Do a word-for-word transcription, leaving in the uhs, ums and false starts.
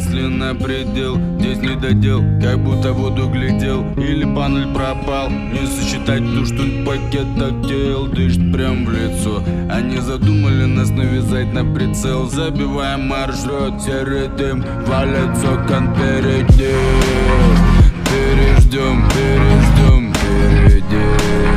Вышли на предел, здесь не додел, как будто воду глядел. Или панель пропал, не сосчитать ту, что пакет так тел. Дышит прям в лицо, они задумали нас навязать на прицел. Забиваем маршрут, серый дым, валится окон впереди. Переждем, переждем, впереди.